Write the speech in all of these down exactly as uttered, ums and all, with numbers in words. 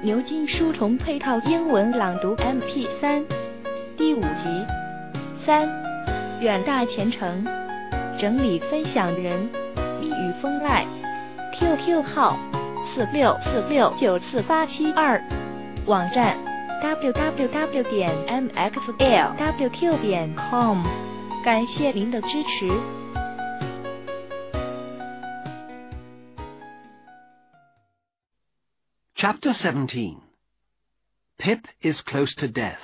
牛津书虫配套英文朗读 M P 三 第五集。三，远大前程，整理分享人蜜语风赖 ，Q Q 号四六四六九四八七二，网站 w w w 点 m x l w q 点 com， 感谢您的支持。 Chapter seventeen. Pip is close to death.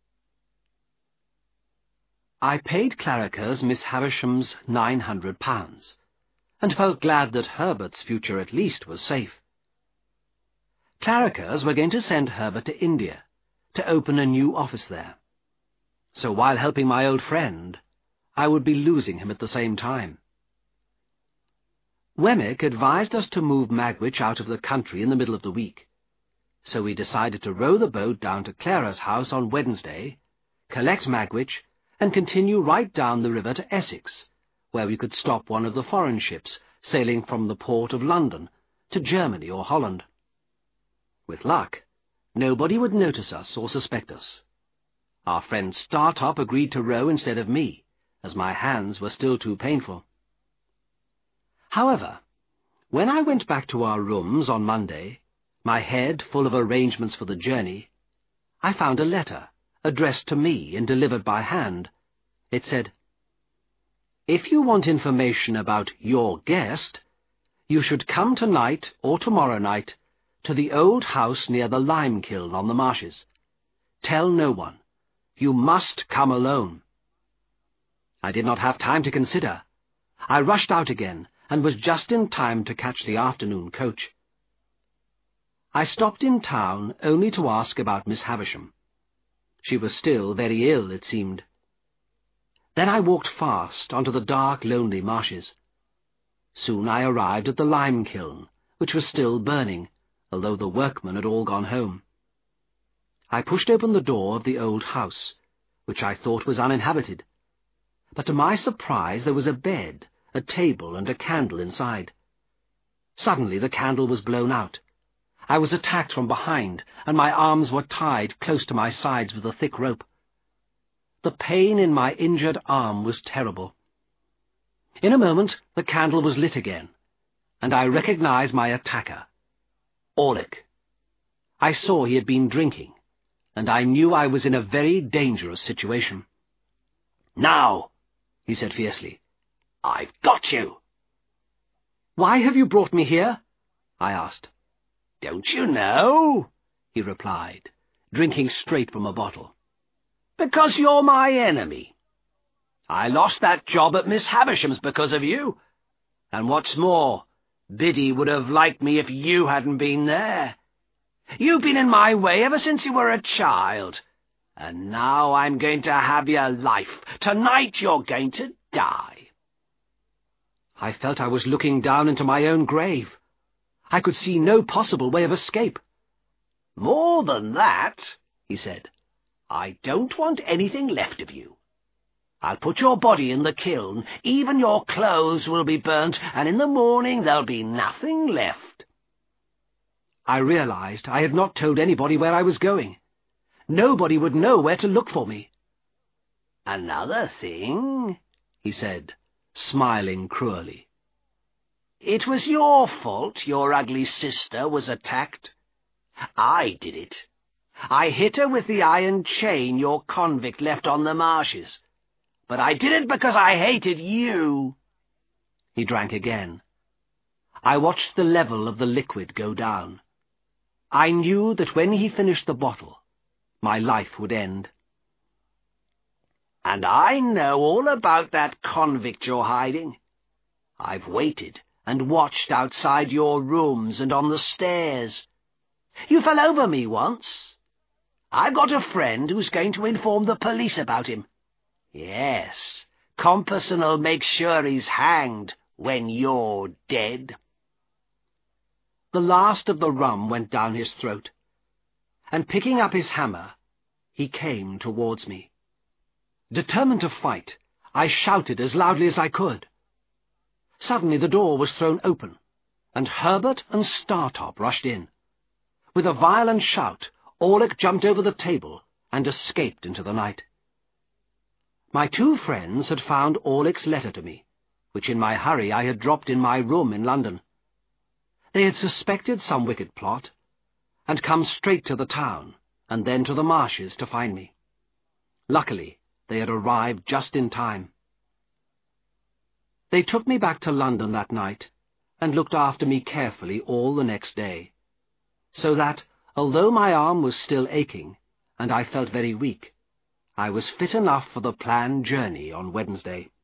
I paid Clarriker's Miss Havisham's nine hundred pounds, and felt glad that Herbert's future at least was safe. Clarriker's were going to send Herbert to India, to open a new office there. So while helping my old friend, I would be losing him at the same time. Wemmick advised us to move Magwitch out of the country in the middle of the week, so we decided to row the boat down to Clara's house on Wednesday, collect Magwitch, and continue right down the river to Essex, where we could stop one of the foreign ships sailing from the port of London to Germany or Holland. With luck, nobody would notice us or suspect us. Our friend Startop agreed to row instead of me, as my hands were still too painful. However, when I went back to our rooms on Monday, my head full of arrangements for the journey, I found a letter addressed to me and delivered by hand. It said, "If you want information about your guest, you should come tonight or tomorrow night to the old house near the lime kiln on the marshes. Tell no one. You must come alone." I did not have time to consider. I rushed out again, and was just in time to catch the afternoon coach. I stopped in town only to ask about Miss Havisham. She was still very ill, it seemed. Then I walked fast onto the dark, lonely marshes. Soon I arrived at the lime kiln, which was still burning, although the workmen had all gone home. I pushed open the door of the old house, which I thought was uninhabited, but to my surprise there was a bed, a table, and a candle inside. Suddenly the candle was blown out. I was attacked from behind, and my arms were tied close to my sides with a thick rope. The pain in my injured arm was terrible. In a moment the candle was lit again, and I recognized my attacker, Orlick. I saw he had been drinking, and I knew I was in a very dangerous situation. "Now," he said fiercely, "I've got you." "Why have you brought me here?" I asked. "Don't you know?" he replied, drinking straight from a bottle. "Because you're my enemy. I lost that job at Miss Havisham's because of you. And what's more, Biddy would have liked me if you hadn't been there. You've been in my way ever since you were a child, and now I'm going to have your life. Tonight you're going to die." I felt I was looking down into my own grave. I could see no possible way of escape. "More than that," he said, "I don't want anything left of you. I'll put your body in the kiln, even your clothes will be burnt, and in the morning there'll be nothing left." I realized I had not told anybody where I was going. Nobody would know where to look for me. "Another thing," he said, smiling cruelly. "It was your fault your ugly sister was attacked. I did it. I hit her with the iron chain your convict left on the marshes. But I did it because I hated you." He drank again. I watched the level of the liquid go down. I knew that when he finished the bottle, my life would end. "And I know all about that convict you're hiding. I've waited and watched outside your rooms and on the stairs. You fell over me once. I've got a friend who's going to inform the police about him. Yes, Compasson'll make sure he's hanged when you're dead." The last of the rum went down his throat, and picking up his hammer, he came towards me. Determined to fight, I shouted as loudly as I could. Suddenly the door was thrown open, and Herbert and Startop rushed in. With a violent shout, Orlick jumped over the table and escaped into the night. My two friends had found Orlick's letter to me, which in my hurry I had dropped in my room in London. They had suspected some wicked plot, and come straight to the town, and then to the marshes to find me. Luckily, they had arrived just in time. They took me back to London that night, and looked after me carefully all the next day, so that, although my arm was still aching, and I felt very weak, I was fit enough for the planned journey on Wednesday.